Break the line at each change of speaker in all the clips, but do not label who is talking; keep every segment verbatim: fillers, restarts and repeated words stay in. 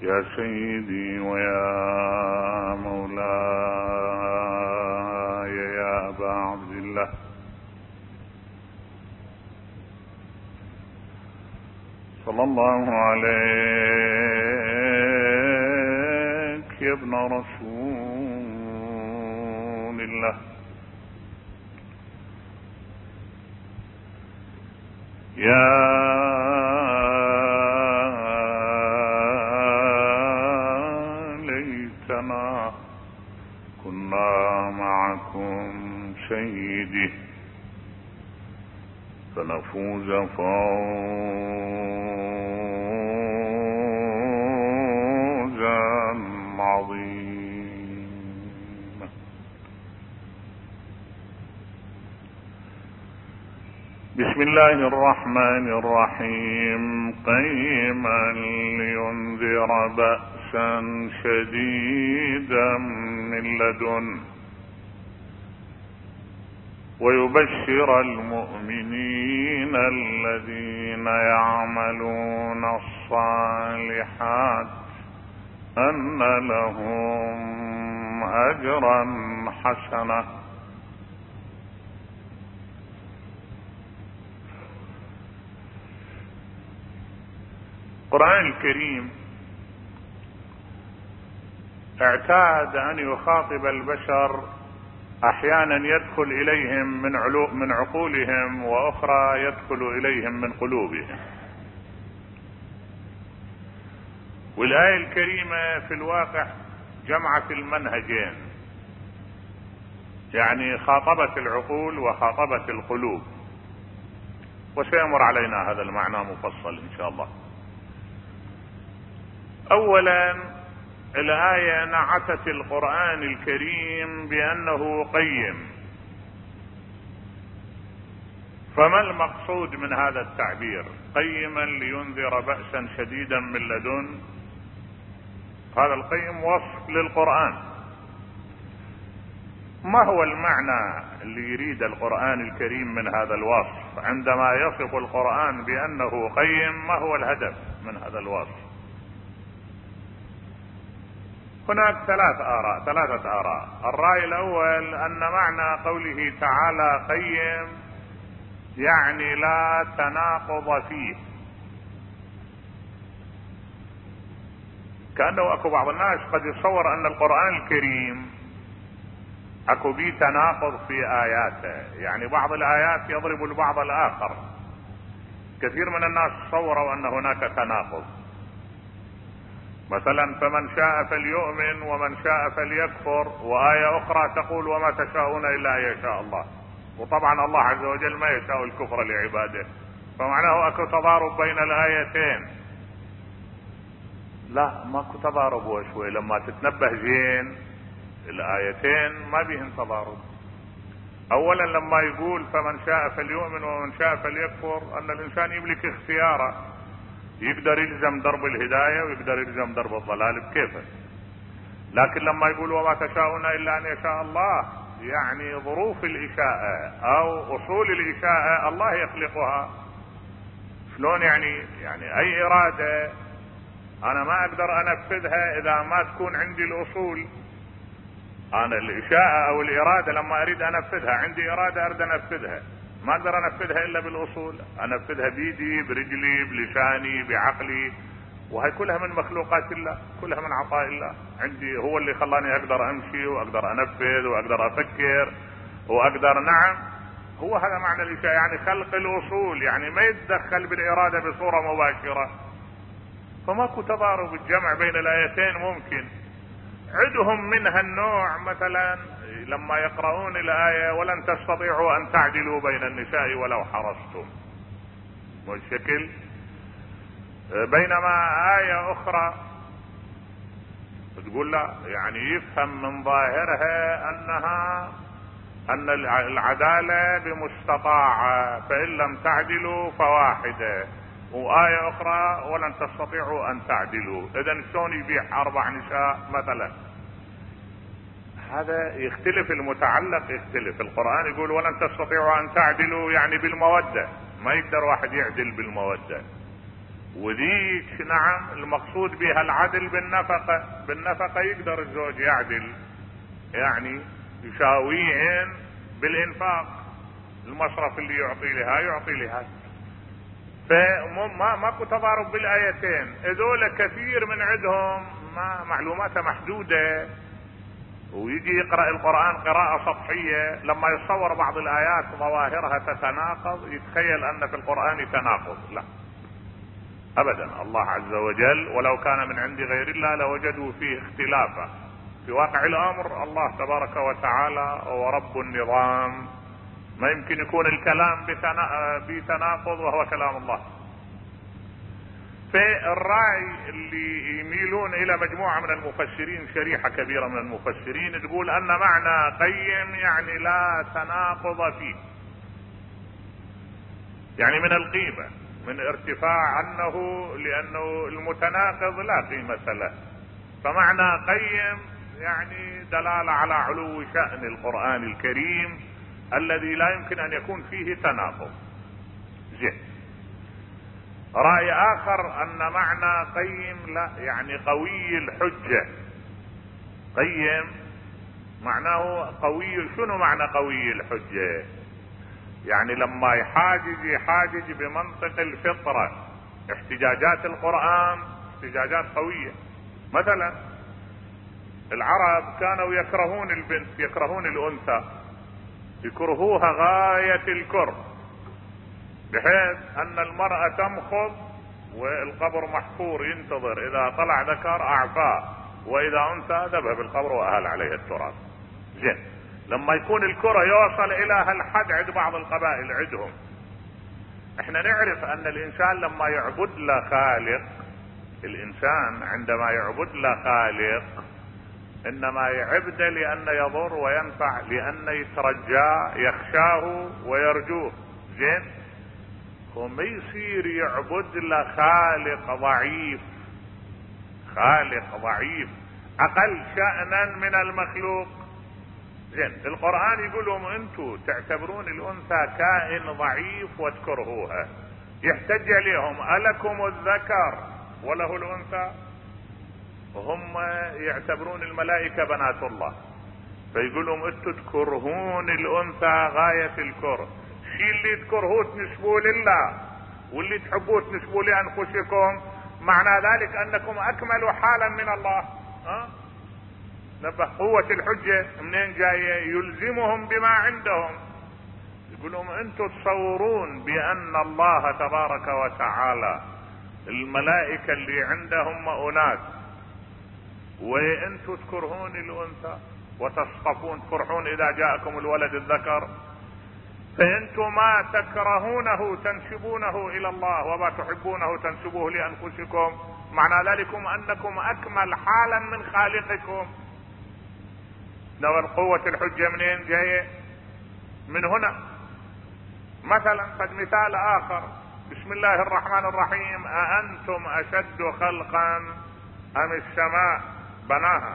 يا سيدي ويا مولاي يا أبا عبد الله، صلى الله عليك يا ابن رسول الله. يا ليتنا كنا معكم سيدي فنفوز فوزا عظيما. بسم الله الرحمن الرحيم. قيما لينذر بأسا شديدا من لدنه ويبشر المؤمنين الذين يعملون الصالحات أن لهم أجرا حسنا. القرآن الكريم اعتاد أن يخاطب البشر احيانا يدخل اليهم من علو من عقولهم، واخرى يدخل اليهم من قلوبهم. والايه الكريمه في الواقع جمعت المنهجين، يعني خاطبت العقول وخاطبت القلوب، وسيمر علينا هذا المعنى مفصل ان شاء الله. اولا الآية نعتت القرآن الكريم بأنه قيم، فما المقصود من هذا التعبير؟ قيما لينذر بأسا شديدا من لدن. هذا القيم وصف للقرآن. ما هو المعنى اللي يريد القرآن الكريم من هذا الوصف؟ عندما يصف القرآن بأنه قيم، ما هو الهدف من هذا الوصف؟ هناك ثلاث آراء ثلاثة آراء. الرأي الأول أن معنى قوله تعالى قيم يعني لا تناقض فيه، كأنه أكو بعض الناس قد يتصور أن القرآن الكريم أكو به تناقض في آياته، يعني بعض الآيات يضرب البعض الآخر. كثير من الناس تصوروا أن هناك تناقض، مثلا فمن شاء فليؤمن ومن شاء فليكفر، وآية أخرى تقول وما تشاءون إلا أن يشاء الله، وطبعا الله عز وجل ما يشاء الكفر لعباده، فمعناه أكو تضارب بين الآيتين. لا، ماكو تضارب وشوي، لما تتنبه زين الآيتين ما بيهن تضارب. أولا لما يقول فمن شاء فليؤمن ومن شاء فليكفر، أن الإنسان يملك اختياره، يقدر يلزم درب الهداية ويقدر يلزم درب الضلال بكيفه. لكن لما يقول وما تشاءون إلا أن يشاء الله، يعني ظروف الإشاءة أو أصول الإشاءة الله يخلقها. شلون يعني؟ يعني أي إرادة أنا ما أقدر أنفذها إذا ما تكون عندي الأصول. أنا الإشاءة أو الإرادة لما أريد أنفذها، عندي إرادة أريد أنفذها، ما أقدر أنفذها إلا بالأصول، أنفذها بيدي برجلي بلساني بعقلي، وهي كلها من مخلوقات الله، كلها من عطاء الله. عندي هو اللي خلاني أقدر أمشي وأقدر أنفذ وأقدر أفكر وأقدر، نعم، هو هذا معنى الإشاءة، يعني خلق الأصول، يعني ما يتدخل بالإرادة بصورة مباشرة. فماكو تضارب، الجمع بين الآيتين ممكن. عدهم منها النوع مثلا لما يقرؤون الآية ولن تستطيعوا أن تعدلوا بين النساء ولو حرصتم، والشكل. بينما آية أخرى تقول لا، يعني يفهم من ظاهرها أنها أن العدالة بمستطاعة، فإن لم تعدلوا فواحدة، وآية أخرى ولن تستطيعوا أن تعدلوا. إذن شلون يبيح أربع نساء مثلا؟ هذا يختلف، المتعلق يختلف. القرآن يقول ولن تستطيعوا أن تعدلوا يعني بالمودة، ما يقدر واحد يعدل بالمودة. وذيك نعم المقصود بها العدل بالنفقة. بالنفقة يقدر الزوج يعدل، يعني يساويهن بالانفاق، المصرف اللي يعطي لها يعطي لها. فما ماكو تضارب بالايتين. هذول كثير من عندهم ما معلوماته محدودة، ويجي يقرأ القرآن قراءة سطحية، لما يتصور بعض الايات ظواهرها تتناقض يتخيل ان في القرآن تناقض. لا ابدا، الله عز وجل ولو كان من عند غير الله لوجدوا فيه اختلافا. في واقع الامر الله تبارك وتعالى هو رب النظام، ما يمكن يكون الكلام بتناقض وهو كلام الله. فالرأي اللي يميلون الى مجموعة من المفسرين، شريحة كبيرة من المفسرين، تقول ان معنى قيم يعني لا تناقض فيه، يعني من القيمة، من ارتفاع عنه، لانه المتناقض لا قيمة له. فمعنى قيم يعني دلالة على علو شأن القرآن الكريم الذي لا يمكن ان يكون فيه تناقض. زين. رأي اخر ان معنى قيم لا يعني قوي الحجة. قيم معناه قوي. شنو معنى قوي الحجة؟ يعني لما يحاجج يحاجج بمنطق الفطرة. احتجاجات القرآن احتجاجات قوية. مثلا العرب كانوا يكرهون البنت، يكرهون الانثى، يكرهوها غاية الكره، بحيث ان المرأة تمخض والقبر محفور ينتظر، اذا طلع ذكر اعفاه، واذا انثى ذبح بالقبر واهل عليه التراب. زين. لما يكون الكره يوصل الى هالحد عند بعض القبائل عندهم، احنا نعرف ان الانسان لما يعبد له خالق، الانسان عندما يعبد له خالق انما يعبده لان يضر وينفع، لان يترجاه يخشاه ويرجوه. زين. وما يصير يعبد له خالق ضعيف، خالق ضعيف اقل شأنا من المخلوق. زين. القرآن يقول لهم انتم تعتبرون الانثى كائن ضعيف وتكرهوها، يحتج عليهم ألكم الذكر وله الانثى؟ هم يعتبرون الملائكة بنات الله، فيقول لهم انتم تكرهون الانثى غاية الكره. الشيء اللي تكرهوه تنسبوه لله، واللي تحبوه تنسبوه لانفسكم، معنى ذلك انكم اكملوا حالا من الله. ها؟ نبه قوة الحجة منين جاية؟ يلزمهم بما عندهم. يقول لهم انتم تصورون بان الله تبارك وتعالى الملائكة اللي عندهم اناث، وانتم تكرهون الانثى وتصطفون، تفرحون اذا جاءكم الولد الذكر. فانتم ما تكرهونه تنسبونه الى الله، وما تحبونه تنسبوه لانفسكم، معنى ذلكم انكم اكمل حالا من خالقكم. نوى قوة الحجة منين جاية؟ من هنا. مثلا قد مثال اخر، بسم الله الرحمن الرحيم، أأنتم اشد خلقا ام السماء بناها؟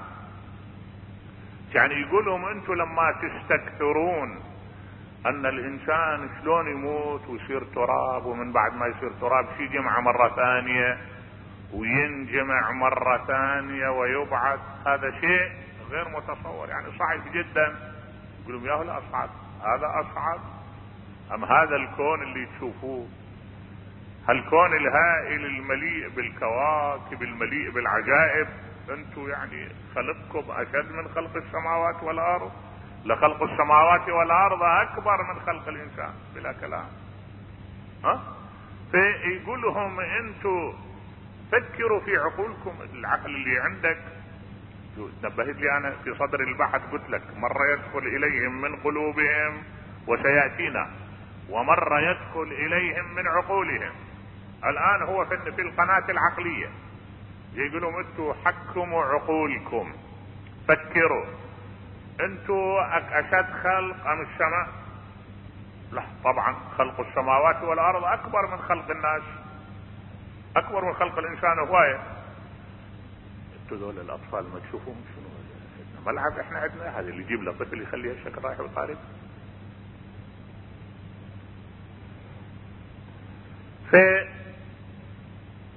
يعني يقولهم انتم لما تستكثرون ان الانسان شلون يموت ويصير تراب، ومن بعد ما يصير تراب شي جمعة مرة ثانية وينجمع مرة ثانية ويبعث، هذا شيء غير متصور، يعني صعب جدا. يقولون يا هلا اصعب، هذا اصعب ام هذا الكون اللي تشوفوه؟ هالكون الهائل المليء بالكواكب المليء بالعجائب، انتم يعني خلقكم اشد من خلق السماوات والارض؟ لخلق السماوات والارض اكبر من خلق الانسان بلا كلام. ها؟ فيقول لهم انتم فكروا في عقولكم، العقل اللي عندك. نبهت لي انا في صدر البحث قلت لك مرة يدخل اليهم من قلوبهم وسيأتينا، ومرة يدخل اليهم من عقولهم. الان هو في القناة العقلية. يقولون انتوا حكموا عقولكم، فكروا انتوا اشد خلق ام السماء؟ لا طبعا خلق السماوات والارض اكبر من خلق الناس، اكبر من خلق الانسان هواية. انتوا دول الاطفال ما تشوفون شنو ملعب احنا عندنا، هذا اللي يجيب له طفل يخليه الشكل رايح وطالب. ف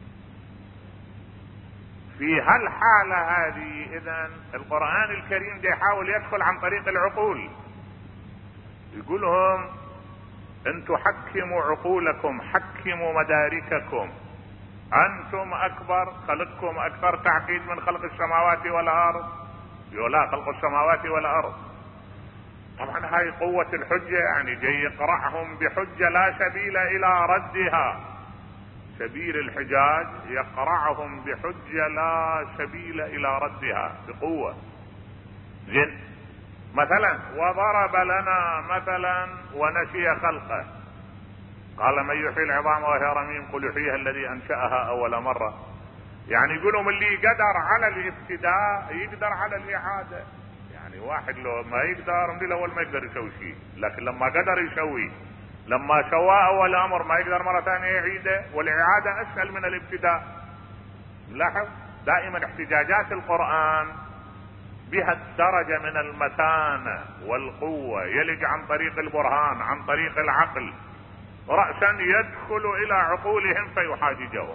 في هالحالة هذه اذا القرآن الكريم ده يحاول يدخل عن طريق العقول، يقولهم انتم حكموا عقولكم، حكموا مدارككم، انتم اكبر، خلقكم اكثر تعقيد من خلق السماوات والارض. يقول لا، خلق السماوات والارض. طبعا هاي قوة الحجة، يعني جاي يقرعهم بحجة لا سبيل الى ردها. سبيل الحجاج يقرعهم بحجة لا سبيل الى ردها بقوة. زين، مثلا وضرب لنا مثلا ونسي خلقه، قال من يحيي العظام وهي رميم قل يحييها الذي انشأها اول مرة. يعني يقولهم اللي قدر على الابتداء يقدر على الاعادة. يعني واحد لو ما يقدر من الاول ما يقدر يسوي شيء، لكن لما قدر يسوي، لما سواه اول امر ما يقدر مرة ثانية يعيده، والاعادة اسهل من الابتداء. لاحظ دائما احتجاجات القرآن بها الدرجة من المتانة والقوة، يلج عن طريق البرهان، عن طريق العقل، رأسا يدخل الى عقولهم فيحاججهم.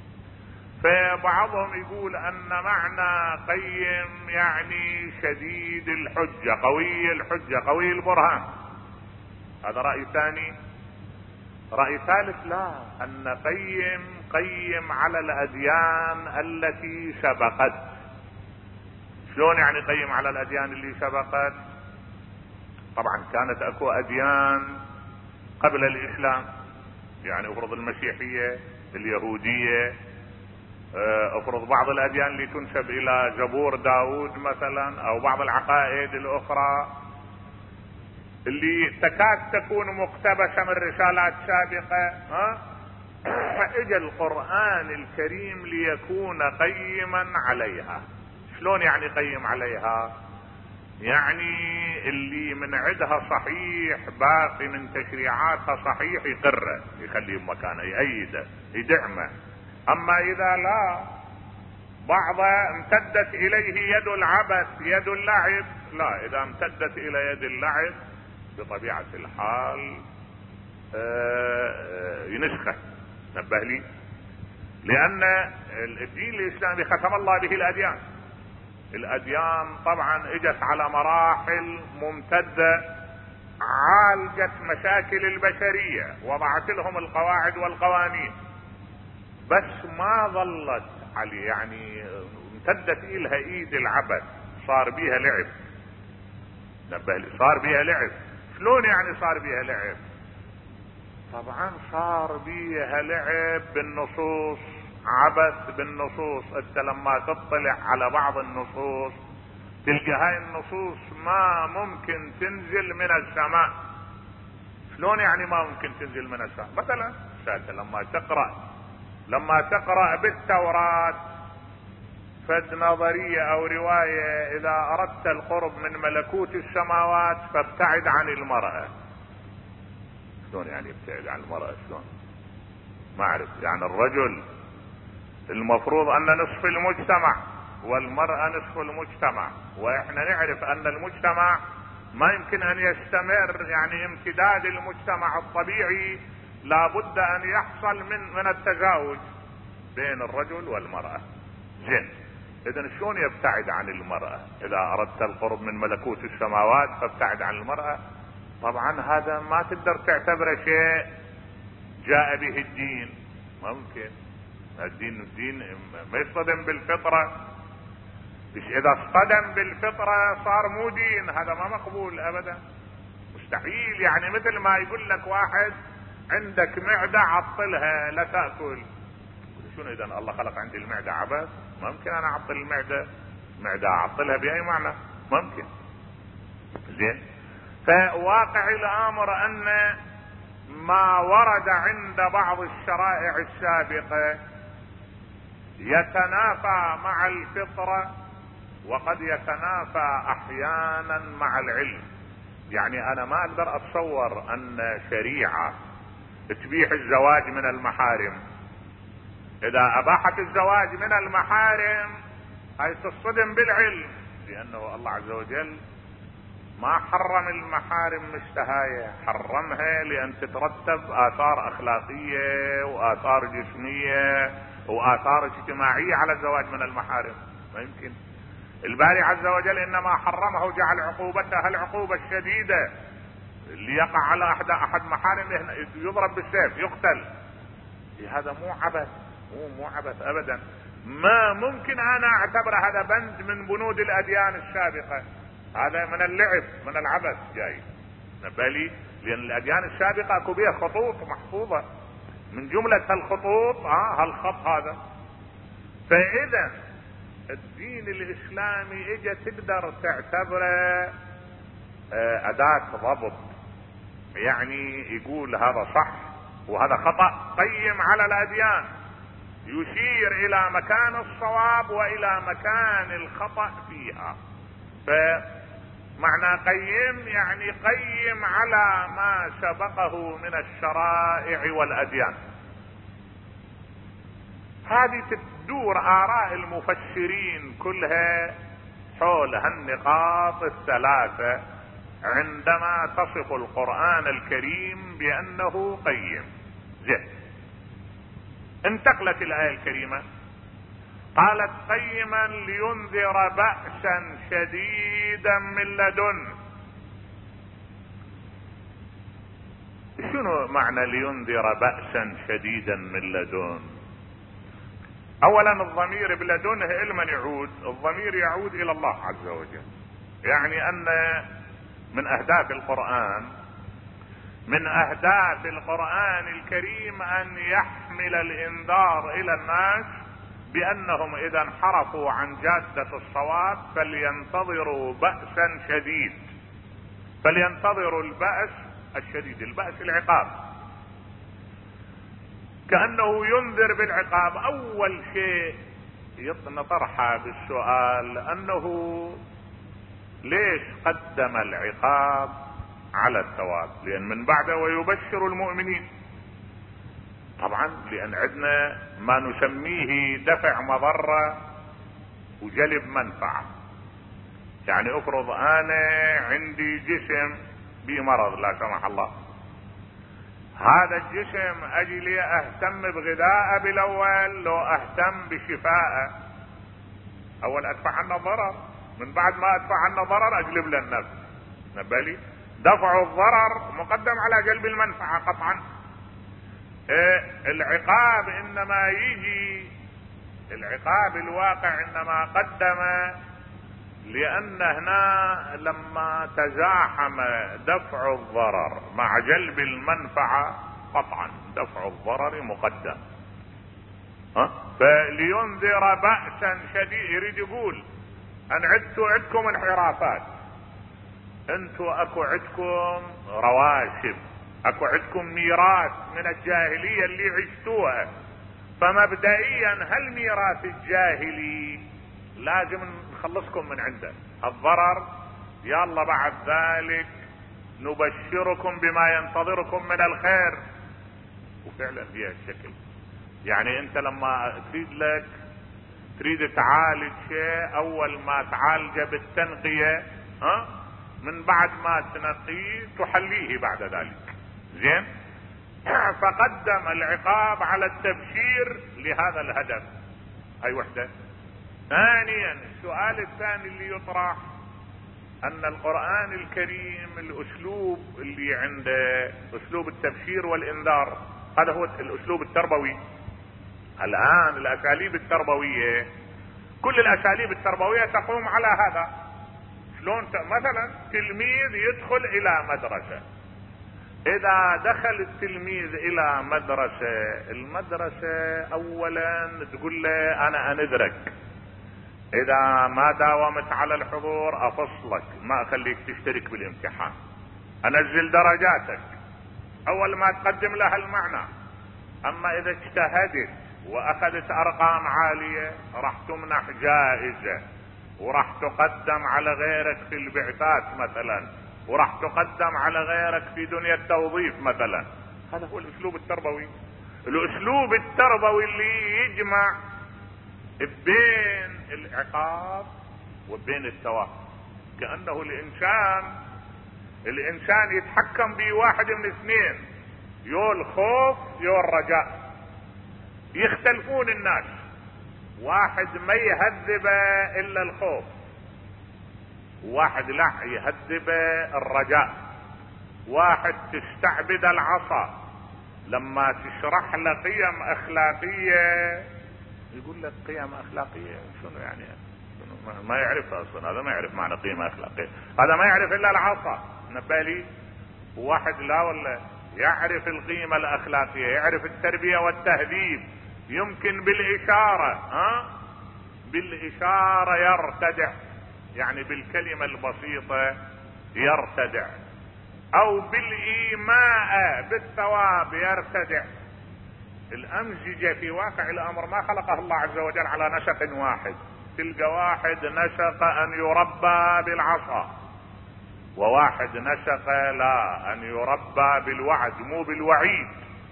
فبعضهم يقول ان معنى قيم يعني شديد الحجة، قوي الحجة، قوي البرهان. هذا رأي ثاني. رأي ثالث لا، ان قيم قيم على الاديان التي سبقت. شلون يعني قيم على الاديان اللي سبقت؟ طبعا كانت اكو اديان قبل الاسلام، يعني افرض المسيحية، اليهودية، افرض بعض الاديان اللي تنسب الى زبور داود مثلا، او بعض العقائد الاخرى اللي تكاد تكون مقتبسة من رسالات سابقة. ها اجى القرآن الكريم ليكون قيما عليها. شلون يعني قيم عليها؟ يعني اللي من عدها صحيح، باقي من تشريعاتها صحيح، يقره، يخليه مكانه، يأيده، يدعمه. اما اذا لا، بعض امتدت اليه يد العبث، يد اللعب، لا، اذا امتدت الى يد اللعب بطبيعة الحال ينسخه. نبه لي، لان الدين الاسلامي ختم الله به الاديان. الاديان طبعا اجت على مراحل ممتدة، عالجت مشاكل البشرية، وضعت لهم القواعد والقوانين، بس ما ظلت عليه، يعني امتدت الها ايد العبث، صار بيها لعب. نبه لي، صار بيها لعب. شلون يعني صار بيها لعب؟ طبعا صار بيها لعب بالنصوص، عبث بالنصوص. انت لما تطلع على بعض النصوص تلقى هاي النصوص ما ممكن تنزل من السماء. شلون يعني ما ممكن تنزل من السماء؟ مثلا انت لما تقرأ لما تقرأ بالتوراة فد نظرية او رواية، اذا اردت القرب من ملكوت السماوات فابتعد عن المرأة. شلون يعني ابتعد عن المرأة؟ شلون؟ ما اعرف. يعني الرجل المفروض ان نصف المجتمع، والمرأة نصف المجتمع، واحنا نعرف ان المجتمع ما يمكن ان يستمر، يعني امتداد المجتمع الطبيعي لابد ان يحصل من من التزاوج بين الرجل والمرأة. زين، اذا شلون يبتعد عن المرأة؟ اذا اردت القرب من ملكوت السماوات فابتعد عن المرأة. طبعا هذا ما تقدر تعتبره شيء جاء به الدين. ممكن الدين الدين ما يصطدم بالفطرة. اذا اصطدم بالفطرة صار مو دين، هذا ما مقبول ابدا، مستحيل. يعني مثل ما يقول لك واحد عندك معدة عطلها لا تأكل. شنو اذا الله خلق عندي المعدة عبث؟ ممكن انا اعطل المعدة؟ معدة اعطلها باي معنى؟ ممكن. زين، فواقع الامر ان ما ورد عند بعض الشرائع السابقة يتنافى مع الفطرة، وقد يتنافى احيانا مع العلم. يعني انا ما اقدر اتصور ان شريعة تبيح الزواج من المحارم، اذا اباحت الزواج من المحارم هاي تصطدم بالعلم، لانه الله عز وجل ما حرم المحارم مشتهاية، حرمها لأن تترتب آثار أخلاقية وآثار جسمية وآثار اجتماعية على الزواج من المحارم. ما يمكن. الباري عز وجل إنما حرمه وجعل عقوبتها العقوبة الشديدة، اللي يقع على أحد أحد محارمه يضرب بالسيف يقتل. هذا مو عبث، مو مو عبث أبدا. ما ممكن أنا أعتبر هذا بند من بنود الأديان السابقة، هذا من اللعب من العبث جاي. بل لأن الأديان السابقة أكو بها خطوط محفوظة، من جملة هالخطوط اه هالخط هذا. فإذا الدين الإسلامي إجا تقدر تعتبره أداة ضبط، يعني يقول هذا صح وهذا خطأ، قيم على الأديان، يشير إلى مكان الصواب وإلى مكان الخطأ فيها. فمعنى قيم يعني قيم على ما سبقه من الشرائع والأديان. هذه تدور آراء المفسرين كلها حول هالنقاط الثلاثة عندما تصف القرآن الكريم بأنه قيم. زين، انتقلت الآية الكريمة قالت قيما لينذر بأسا شديدا من لدنه. شنو معنى لينذر بأسا شديدا من لدنه؟ اولا الضمير بلدنه الى من يعود؟ الضمير يعود الى الله عز وجل. يعني ان من اهداف القرآن من اهداف القرآن الكريم ان يحمل الانذار الى الناس بانهم اذا انحرفوا عن جادة الصواب فلينتظروا بأسا شديد، فلينتظروا البأس الشديد. البأس العقاب، كأنه ينذر بالعقاب. اول شيء نطرحه بالسؤال انه ليش قدم العقاب على الثواب؟ لان من بعده ويبشر المؤمنين. طبعا لان عندنا ما نسميه دفع مضرة وجلب منفعة. يعني افرض انا عندي جسم بمرض لا سمح الله، هذا الجسم اجي لي اهتم بغذائه بالاول لو اهتم بشفائه؟ اول ادفع عنه ضرر، من بعد ما ادفع عنه ضرر اجلب له النفع. نبالي دفع الضرر مقدم على جلب المنفعة قطعا. إيه العقاب انما يجي، العقاب الواقع انما قدم لان هنا لما تزاحم دفع الضرر مع جلب المنفعة قطعا دفع الضرر مقدم. ها؟ فلينذر بأسا شديد، يريد يقول ان عدتوا عدكم انحرافات، انتوا اكو عدكم رواسب، اكو عدكم ميراث من الجاهلية اللي عشتوها. فمبدئيا هالميراث الجاهلي لازم نخلصكم من عنده الضرر. يلا بعد ذلك نبشركم بما ينتظركم من الخير. وفعلا بها الشكل. يعني انت لما تريد لك تريد تعالج شيء، اول ما تعالجه بالتنقية ها من بعد ما تنقيه تحليه بعد ذلك. زين، فقدم العقاب على التبشير لهذا الهدف. هاي وحدة. ثانيا السؤال الثاني اللي يطرح ان القرآن الكريم الاسلوب اللي عنده اسلوب التبشير والانذار، هذا هو الاسلوب التربوي. الان الاساليب التربوية كل الاساليب التربوية تقوم على هذا. شلون مثلا تلميذ يدخل الى مدرسة، اذا دخل التلميذ الى مدرسة، المدرسة اولا تقول له انا انذرك، اذا ما داومت على الحضور افصلك، ما اخليك تشترك بالامتحان، انزل درجاتك. اول ما تقدم لها المعنى. اما اذا اجتهدت واخذت ارقام عالية راح تمنح جائزة، وراح تقدم على غيرك في البعثات مثلا، وراح تقدم على غيرك في دنيا التوظيف مثلا. هذا هو الاسلوب التربوي. الاسلوب التربوي اللي يجمع بين العقاب وبين الثواب. كأنه الانسان الانسان يتحكم به واحد من اثنين، يو الخوف يو الرجاء. يختلفون الناس، واحد ما يهذب الا الخوف، واحد لا يهذب الرجاء. واحد تستعبد العصا، لما تشرح له قيم اخلاقية يقول لك قيم اخلاقية شنو يعني؟ شنو ما يعرفها اصلا، هذا ما يعرف معنى قيمة اخلاقية، هذا ما يعرف الا العصا. نبالي واحد لا والله يعرف القيمة الاخلاقية، يعرف التربية والتهذيب، يمكن بالاشارة ها بالاشارة يرتدع، يعني بالكلمة البسيطة يرتدع، او بالايماء بالثواب يرتدع. الامزجة في واقع الامر ما خلقها الله عز وجل على نسق واحد، تلقى واحد نسق ان يربى بالعصا، وواحد نسق لا ان يربى بالوعد مو بالوعيد.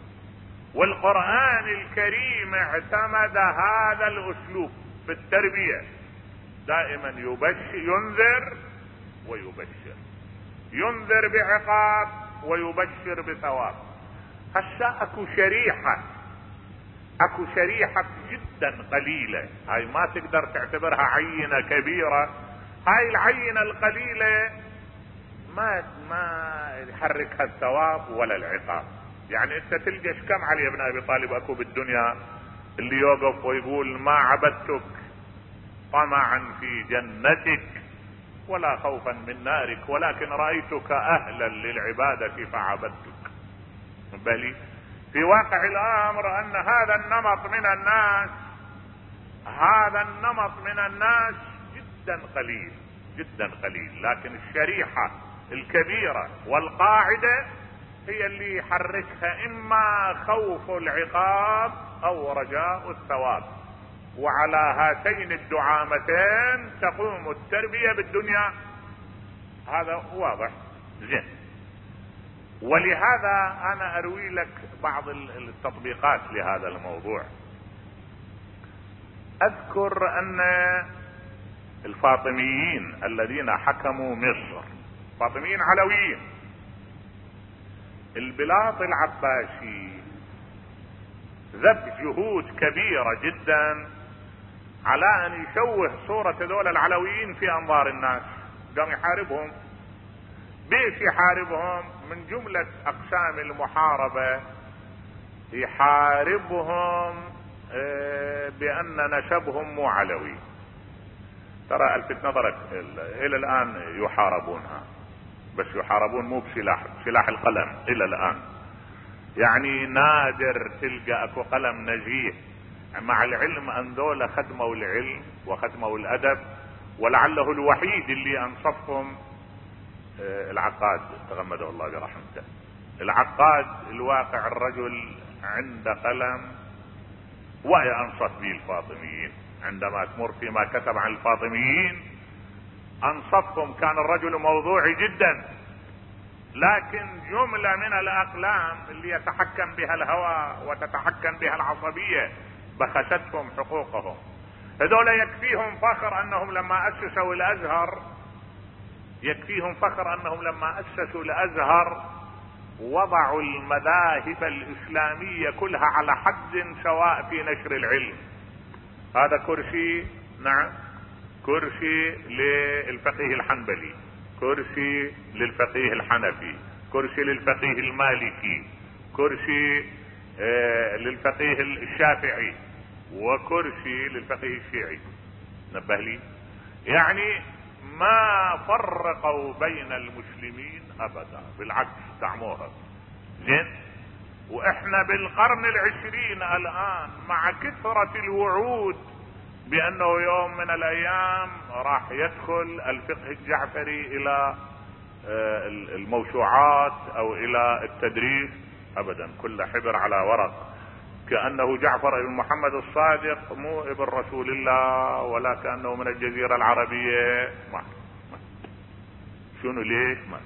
والقرآن الكريم اعتمد هذا الاسلوب في التربية، دائما يبشر ينذر ويبشر، ينذر بعقاب ويبشر بثواب. هسه اكو شريحة اكو شريحة جدا قليلة، هاي ما تقدر تعتبرها عينة كبيرة، هاي العينة القليلة ما ما يحركها الثواب ولا العقاب. يعني انت تلقى كم علي بن ابي طالب اكو بالدنيا اللي يوقف ويقول ما عبدتك طمعا في جنتك ولا خوفا من نارك، ولكن رأيتك اهلا للعبادة فعبدتك. بالي في واقع الامر ان هذا النمط من الناس هذا النمط من الناس جدا قليل جدا قليل، لكن الشريحة الكبيرة والقاعدة هي اللي يحركها اما خوف العقاب او رجاء الثواب. وعلى هاتين الدعامتين تقوم التربية بالدنيا، هذا واضح زين. ولهذا انا اروي لك بعض التطبيقات لهذا الموضوع. اذكر ان الفاطميين الذين حكموا مصر، فاطميين علويين، البلاط العباسي ذب جهود كبيرة جدا على ان يشوه صورة هذول العلويين في انظار الناس. قام يحاربهم. بيش يحاربهم؟ من جملة اقسام المحاربة يحاربهم بان نسبهم مو علوي. ترى الفت نظرك الى الان يحاربونها، بس يحاربون مو بسلاح سلاح القلم الى الان. يعني نادر تلقى اكو قلم نزيه، مع العلم ان ذولا خدموا العلم وخدموا الادب، ولعله الوحيد اللي انصفهم العقاد تغمده الله برحمته. العقاد الواقع الرجل عند قلم وهي انصف به الفاطميين. عندما تمر فيما كتب عن الفاطميين انصفهم، كان الرجل موضوعي جدا، لكن جملة من الاقلام اللي يتحكم بها الهوى وتتحكم بها العصبية بخستهم حقوقهم. هذول يكفيهم فخر انهم لما اسسوا الازهر يكفيهم فخر انهم لما اسسوا الازهر وضعوا المذاهب الاسلامية كلها على حد سواء في نشر العلم. هذا كرسي، نعم، كرسي للفقيه الحنبلي، كرسي للفقيه الحنفي، كرسي للفقيه المالكي، كرسي آه للفقيه الشافعي، وكرسي للفقيه الشيعي. نبه لي، يعني ما فرقوا بين المسلمين ابدا، بالعكس دعموها. زين. واحنا بالقرن العشرين الان مع كثرة الوعود بانه يوم من الايام راح يدخل الفقه الجعفري الى الموسوعات او الى التدريس، ابدا كل حبر على ورق، كأنه جعفر بن محمد الصادق مو ابن رسول الله ولا كأنه من الجزيرة العربية. ما, ما. شنو ليش؟ ما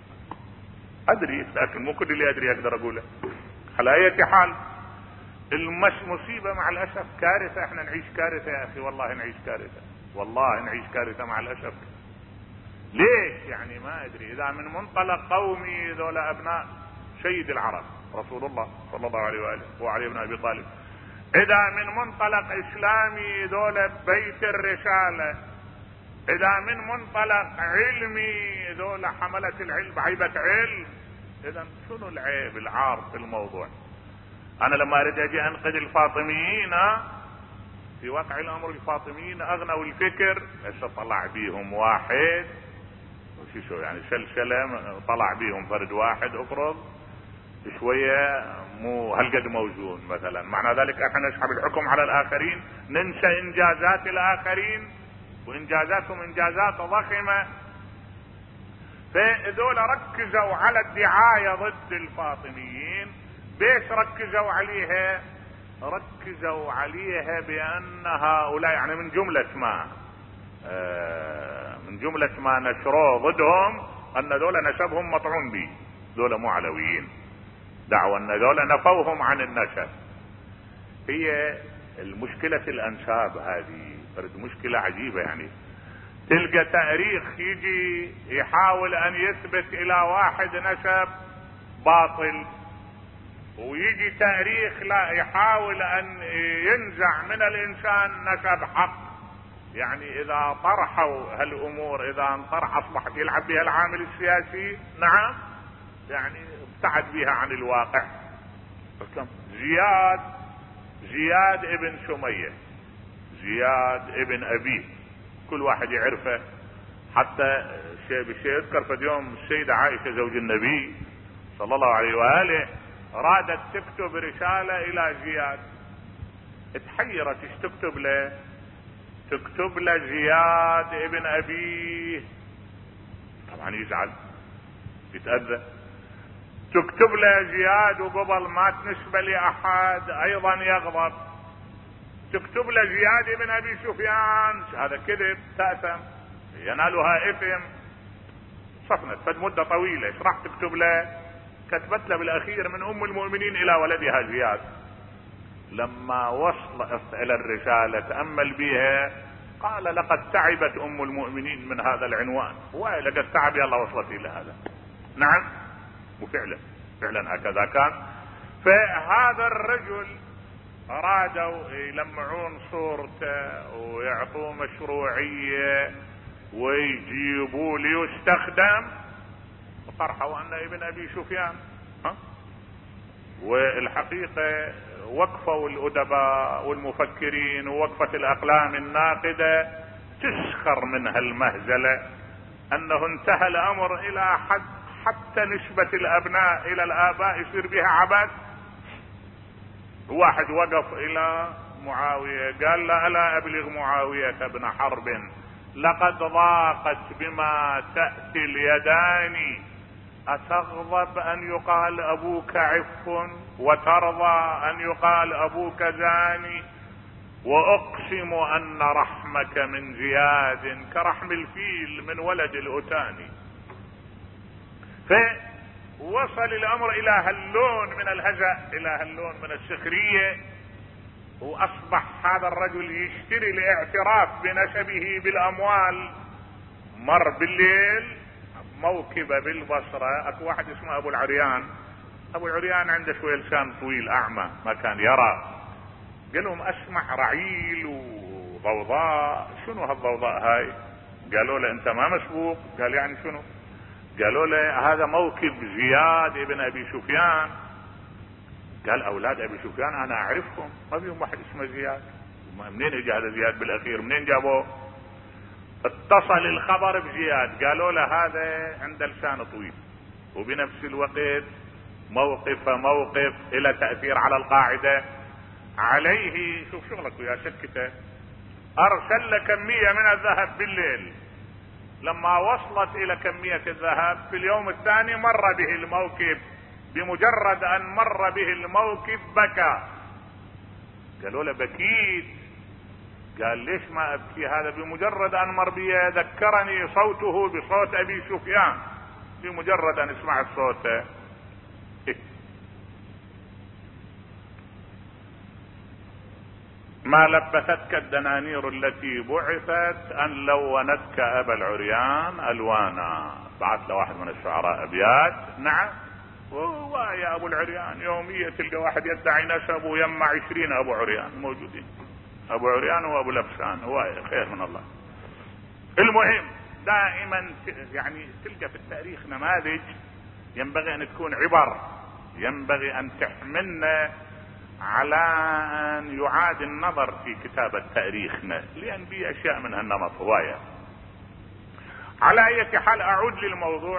ادري، لكن مو كل اللي ادري اقدر اقوله. على اي حال المش مصيبة مع الاسف، كارثة. احنا نعيش كارثة يا اخي، والله نعيش كارثة، والله نعيش كارثة مع الاسف. ليش؟ يعني ما ادري. اذا من منطلق قومي ذولا ابناء سيد العرب رسول الله صلى الله عليه واله وعلي بن ابي طالب، اذا من منطلق اسلامي ذولا بيت الرسالة، اذا من منطلق علمي ذولا حملة العلم عيبة علم، اذا شنو العيب العار في الموضوع؟ انا لما اريد اجي انقذ الفاطميين، في واقع الامر الفاطميين اغنوا الفكر، هسه طلع بيهم واحد وشو شو يعني سلسلة، طلع بيهم فرد واحد افرض شوية مو هالقد موزون مثلا، معنى ذلك احنا نسحب الحكم على الاخرين، ننسى انجازات الاخرين وانجازاتهم انجازات ضخمة. فذول ركزوا على الدعاية ضد الفاطميين. بيش ركزوا عليها؟ ركزوا عليها بان هؤلاء يعني من جملة ما آه من جملة ما نشروه ضدهم ان ذولا نسبهم مطعون به، ذولا مو علويين، دعوى ان ذولا نفوهم عن النسب. هي المشكلة الانساب هذه فرد مشكلة عجيبة، يعني تلقى تاريخ يجي يحاول ان يثبت الى واحد نسب باطل، ويجي تاريخ لا يحاول ان ينزع من الانسان نسب حق. يعني اذا طرحوا هالامور، اذا انطرح اصبحت يلعب بها العامل السياسي، نعم يعني ابتعد بها عن الواقع. زياد زياد ابن سمية، زياد ابن ابيه، كل واحد يعرفه، حتى شيء بشيء يذكر في يوم السيدة عائشة زوج النبي صلى الله عليه وآله رادت تكتب رسالة الى زياد، اتحيرت ايش تكتب له؟ تكتب له زياد ابن ابيه، طبعا يزعل يتأذى. تكتب له زياد وقبل ما تنسبه لاحد ايضا يغضب. تكتب له زياد ابن ابي سفيان، هذا كذب تأثم ينالها اثم. صفنت فد مدة طويلة، ايش راح تكتب له؟ كتبت له بالاخير من ام المؤمنين الى ولدها زياد. لما وصلت الى الرسالة تأمل بها قال لقد تعبت ام المؤمنين من هذا العنوان، ولقد تعب يلا وصلت الى هذا. نعم، وفعلا فعلا هكذا كان. فهذا الرجل ارادوا يلمعون صورته ويعطوه مشروعية ويجيبوا ليستخدم، وطرحوا ان ابن ابي سفيان. ها؟ والحقيقة وقفوا الادباء والمفكرين ووقفة الاقلام الناقدة تسخر من هالمهزلة، انه انتهى الامر الى حد حتى نسبة الابناء الى الاباء يصير بها عبث. واحد وقف الى معاوية قال له الا ابلغ معاوية بن حرب لقد ضاقت بما تأتي اليدان، اتغضب ان يقال ابوك عف وترضى ان يقال ابوك زاني، واقسم ان رحمك من زياد كرحم الفيل من ولد الاتاني. فوصل الامر الى هاللون من الهزأ، الى هاللون من السخرية، واصبح هذا الرجل يشتري الاعتراف بنسبه بالاموال. مر بالليل موكبة بالبصرة، اكو واحد اسمه ابو العريان، ابو العريان عنده شوية لسان طويل اعمى ما كان يرى، قال لهم اسمع رعيل وضوضاء، شنو هالضوضاء هاي؟ قالوا له انت ما مسبوق؟ قال يعني شنو؟ قالوا له هذا موكب زياد ابن ابي سفيان. قال اولاد ابي سفيان انا اعرفهم، ما بيهم واحد اسمه زياد، منين اجى هذا زياد بالاخير؟ منين جابوه؟ اتصل الخبر بزياد، قالوا له هذا عنده لسان طويل وبنفس الوقت موقف موقف الى تأثير على القاعدة عليه. شوف شغلك ويا سكته، ارسل له كمية من الذهب بالليل، لما وصلت الى كمية الذهب في اليوم الثاني مر به الموكب، بمجرد ان مر به الموكب بكى. قالوا له بكيت؟ قال ليش ما ابكي؟ هذا بمجرد ان مر بي ذكرني صوته بصوت ابي سفيان، بمجرد ان اسمع الصوت. ما لبثتك الدنانير التي بعثت ان لونتك ابا العريان الوانا. بعث له واحد من الشعراء ابيات، نعم، ويا ابو العريان يومية تلقى واحد يدعي نسب ويما عشرين ابو عريان موجودين، ابو عريان وابو لبسان، هو خير من الله. المهم دائما يعني تلقى في التاريخ نماذج ينبغي ان تكون عبر، ينبغي ان تحملنا على ان يعاد النظر في كتابة تاريخنا، لان في اشياء من هالنمط هواية. على اي حال اعود للموضوع.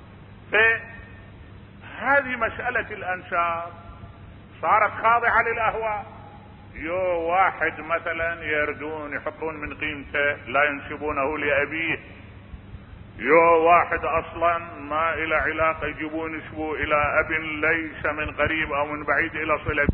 فهذه مسألة الانساب صارت خاضعة للاهواء. يو واحد مثلا يردون يحطون من قيمته لا ينسبونه لابيه، يو واحد اصلا ما الى علاقة يجيبون يسبوه الى اب ليس من قريب او من بعيد الى صلة.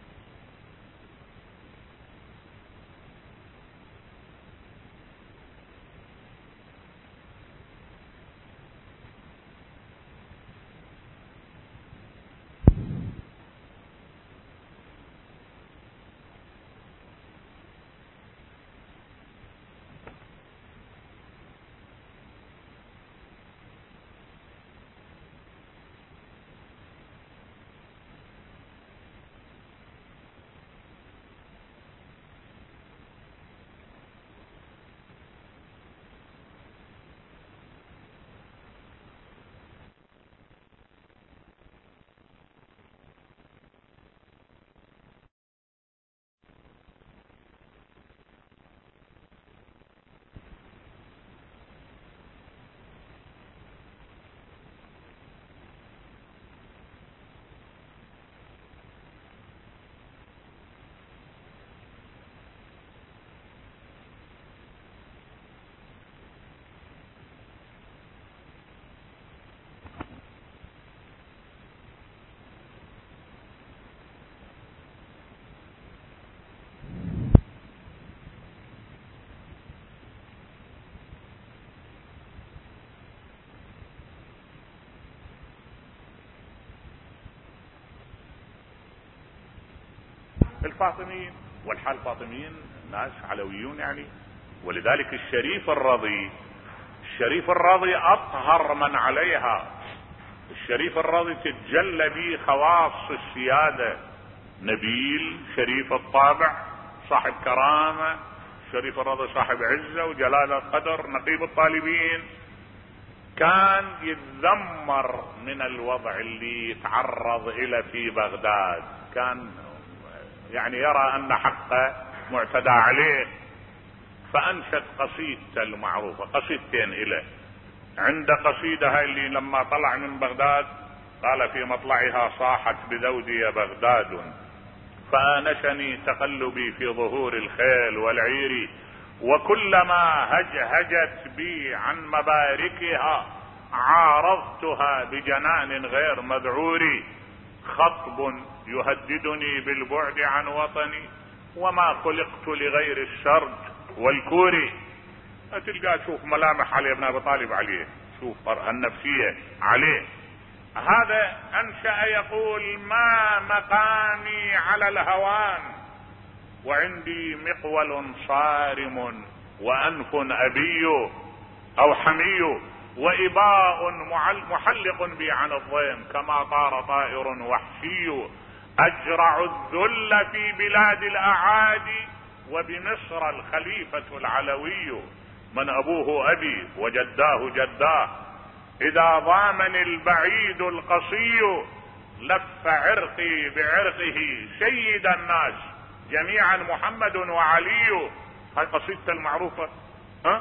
الفاطميين، والحال الفاطميين ناس علويون يعني، ولذلك الشريف الرضي الشريف الرضي اطهر من عليها. الشريف الرضي تتجلى به خواص السيادة، نبيل شريف الطابع صاحب كرامة، الشريف الرضي صاحب عزة وجلالة قدر، نقيب الطالبين. كان يتذمر من الوضع اللي يتعرض الى في بغداد، كان يعني يرى ان حقه معتدى عليه، فانشد قصيدته المعروفة، قصيدتين له. عند قصيدة اللي لما طلع من بغداد قال في مطلعها: صاحت بذودي بغداد فآنسني تقلبي في ظهور الخيل والعير، وكلما هجهجت بي عن مباركها عارضتها بجنان غير مذعور، خطب يهددني بالبعد عن وطني وما خلقت لغير السرد والكور. تلقى شوف ملامح علي بن ابي طالب عليه، شوف النفسية عليه. هذا انشأ يقول: ما مقامي على الهوان وعندي مقول صارم وانف ابي او حمي، واباء محلق بي عن الضيم كما طار طائر وحشي، اجرع الذل في بلاد الاعادي وبمصر الخليفة العلوي، من ابوه ابي وجداه جداه، اذا ضامني البعيد القصي لف عرقي بعرقه سيد الناس جميعا محمد وعلي. هاي قصيدته المعروفة، ها؟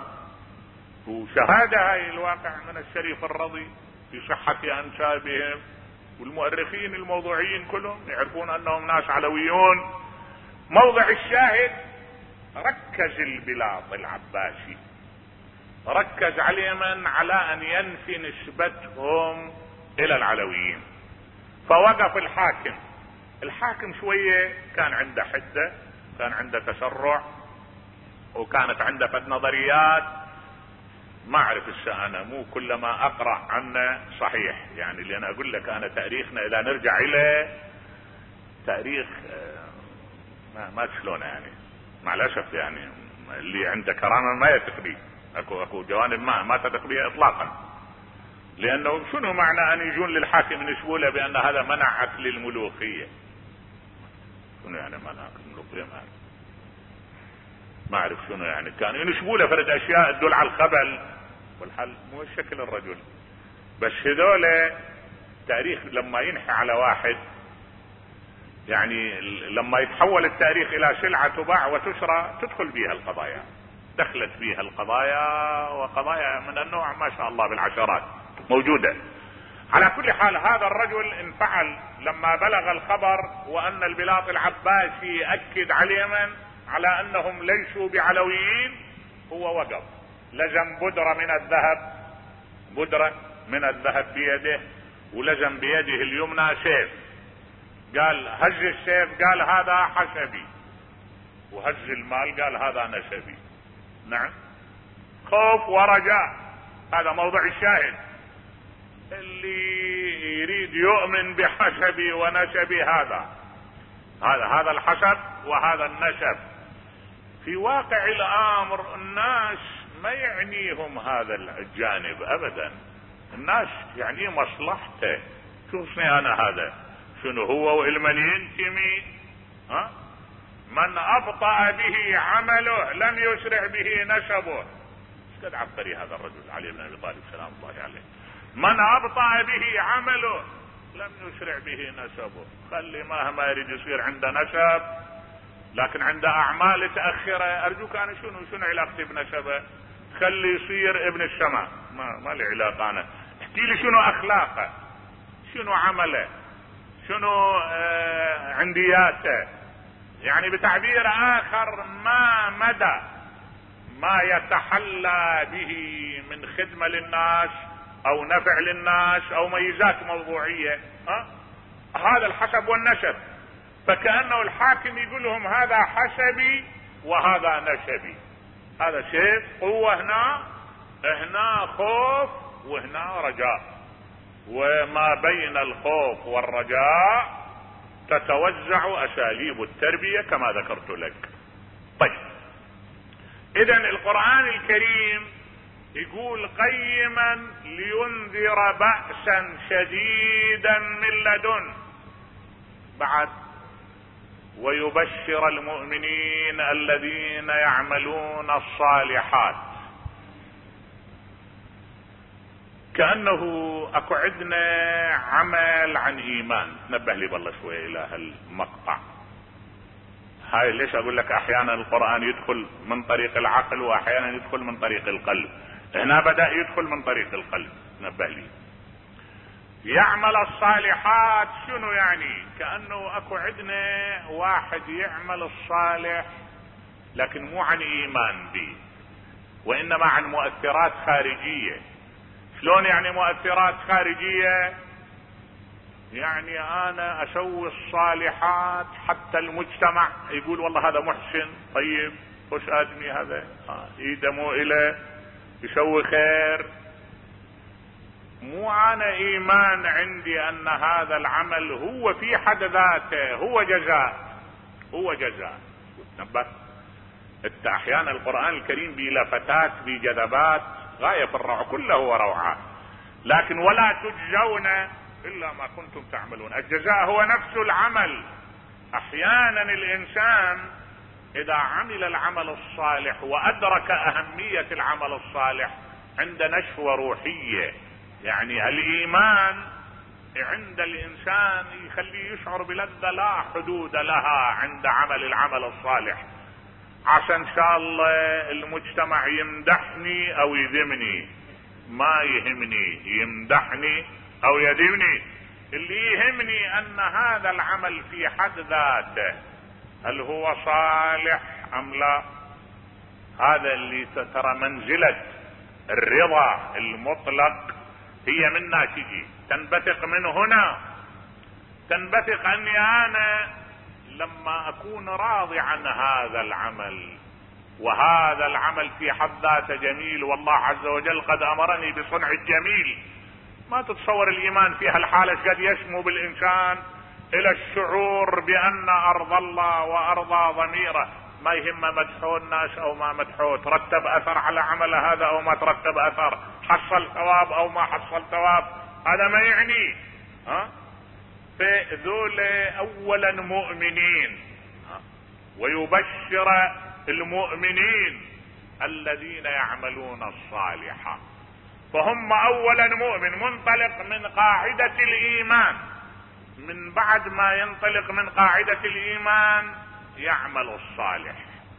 وشهادة هاي الواقع من الشريف الرضي في صحة انسابهم، والمؤرخين الموضوعيين كلهم يعرفون انهم ناس علويون. موضع الشاهد: ركز البلاط العباسي، ركز على اليمن على ان ينفي نسبتهم الى العلويين، فوقف الحاكم. الحاكم شوية كان عنده حدة، كان عنده تسرع، وكانت عنده فد نظريات ما اعرف الساعة، انا مو كلما اقرأ عنه صحيح يعني، لان اقول لك انا تاريخنا اذا نرجع الى تاريخ ما, ما شلونه يعني، مع الاسف يعني اللي عنده كرامة ما يثق به، اكو اكو جوانب ما ما تثق بها اطلاقا. لانه شنو معنى ان يجون للحاكم ينسبوا له بان هذا منعك للملوخية؟ شنو يعني منعك للملوخية؟ ما اعرف ما اعرف شنو يعني. كانوا ينسبوا له فرد اشياء تدل على الخبل، والحل مو شكل الرجل. بس هذول تاريخ لما ينحي على واحد، يعني لما يتحول التاريخ الى سلعة تباع وتشرى تدخل بها القضايا، دخلت بها القضايا، وقضايا من النوع ما شاء الله بالعشرات موجودة. على كل حال هذا الرجل انفعل لما بلغ الخبر وان البلاط العباسي اكد عليهم على انهم ليسوا بعلويين. هو وقف، لزم بدرة من الذهب، بدرة من الذهب بيده، ولزم بيده اليمنى سيف. قال هز السيف، قال هذا حسبي، وهز المال قال هذا نسبي. نعم، خوف ورجاء، هذا موضع الشاهد. اللي يريد يؤمن بحسبي ونسبي هذا هذا هذا الحسب وهذا النسب. في واقع الامر الناس ما يعنيهم هذا الجانب ابدا. الناس يعني مصلحته. شوفني انا هذا شنو هو والمن ينتمي، ها؟ من ابطأ به عمله لم يسرع به نسبه. ايش قد عبقري هذا الرجل علي بن ابي طالب سلام الله عليه. من ابطأ به عمله لم يسرع به نسبه. خلي مهما يريد يصير عنده نسب، لكن عنده اعمال تأخره. ارجوك انا شنو شنو علاقتي بنسبه؟ خلي يصير ابن السماء، ما ما لي علاقه انا. احكي لي شنو اخلاقه، شنو عمله، شنو آه عندياته. يعني بتعبير اخر ما مدى ما يتحلى به من خدمة للناس او نفع للناس او ميزات موضوعية. ها؟ هذا الحسب والنسب. فكأنه الحاكم يقول لهم هذا حسبي وهذا نسبي. هذا شيء قوة هنا، هنا خوف وهنا رجاء، وما بين الخوف والرجاء تتوزع اساليب التربية كما ذكرت لك. طيب، اذا القرآن الكريم يقول قيما لينذر بأسا شديدا من لدن، بعد ويبشر المؤمنين الذين يعملون الصالحات. كأنه اكو عندنا عمل عن ايمان. نبه لي بالله شوي الى هالمقطع. هاي ليش اقول لك احيانا القرآن يدخل من طريق العقل واحيانا يدخل من طريق القلب. هنا بدأ يدخل من طريق القلب. نبه لي. يعمل الصالحات شنو يعني؟ كأنه اكو عندنا واحد يعمل الصالح لكن مو عن ايمان به، وانما عن مؤثرات خارجية. شلون يعني مؤثرات خارجية؟ يعني انا اسوي الصالحات حتى المجتمع يقول والله هذا محسن طيب وش ادمي هذا، ايده مو اليه يسوي خير. مو انا ايمان عندي ان هذا العمل هو في حد ذاته هو جزاء، هو جزاء. تنبه انت احيانا القرآن الكريم بلفتات بجذبات غاية في الروعة، كله هو روعة. لكن ولا تجزون الا ما كنتم تعملون. الجزاء هو نفس العمل. احيانا الانسان اذا عمل العمل الصالح وادرك اهمية العمل الصالح عند نشوة روحية. يعني الايمان عند الانسان يخليه يشعر بلذة لا حدود لها عند عمل العمل الصالح. عشان ان شاء الله المجتمع يمدحني او يذمني، ما يهمني يمدحني او يذمني. اللي يهمني ان هذا العمل في حد ذاته هل هو صالح ام لا. هذا اللي ترى منزلة الرضا المطلق هي منا تجي، تنبثق من هنا. تنبثق اني انا لما اكون راضي عن هذا العمل، وهذا العمل في حد ذاته جميل، والله عز وجل قد امرني بصنع الجميل. ما تتصور الايمان في هالحالة قد يسمو بالانسان الى الشعور بان ارضى الله وارضى ضميره ما يهم مدحوه الناس او ما مدحوه، ترتب اثر على عمل هذا او ما ترتب اثر، حصل ثواب او ما حصل ثواب، هذا ما يعني. ها فذول اولا مؤمنين، ويبشر المؤمنين الذين يعملون الصالحات. فهم اولا مؤمن منطلق من قاعدة الايمان، من بعد ما ينطلق من قاعدة الايمان يعمل الصالح.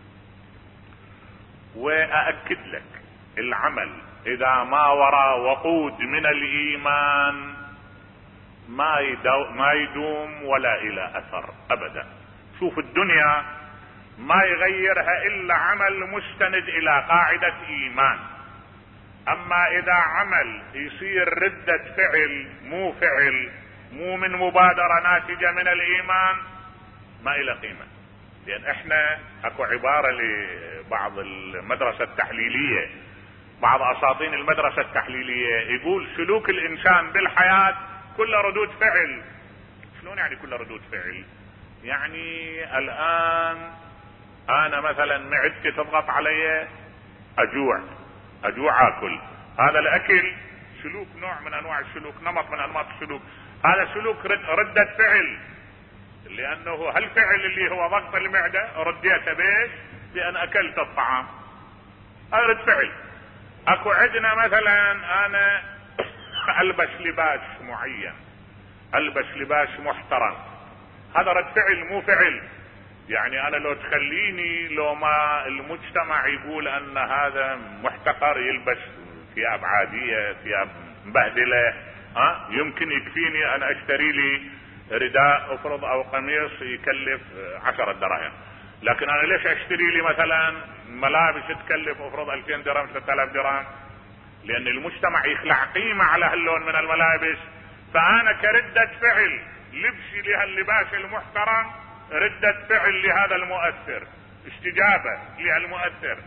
واأكد لك العمل اذا ما وراء وقود من الايمان ما يدو ما يدوم ولا الى اثر ابدا. شوف الدنيا ما يغيرها الا عمل مستند الى قاعدة ايمان. اما اذا عمل يصير ردة فعل مو فعل، مو من مبادرة ناتجة من الايمان، ما الى قيمة. لان احنا اكو عبارة لبعض المدرسة التحليلية، بعض اساطين المدرسة التحليلية يقول سلوك الانسان بالحياة كله ردود فعل. شلون يعني كله ردود فعل؟ يعني الان انا مثلا معدتي تضغط علي اجوع اجوع اكل، هذا الاكل سلوك، نوع من انواع السلوك، نمط من انماط السلوك، هذا سلوك ردة فعل. لانه هالفعل اللي هو ضغط المعدة رديته بيش؟ بان اكلت الطعام، هذا رد فعل. اكو عندنا مثلا انا البس لباس معين، البس لباس محترم، هذا رد فعل مو فعل. يعني انا لو تخليني، لو ما المجتمع يقول ان هذا محتقر يلبس ثياب عادية، ثياب مبهدلة، ها يمكن يكفيني انا اشتري لي رداء افرض او قميص يكلف عشرة دراهم. لكن انا ليش اشتري لي مثلا ملابس تكلف افرض الفين درهم ثلاثة آلاف درهم؟ لان المجتمع يخلع قيمة على هاللون من الملابس. فانا كردة فعل لبسي لهاللباس المحترم ردة فعل لهذا المؤثر، استجابة لهالمؤثر.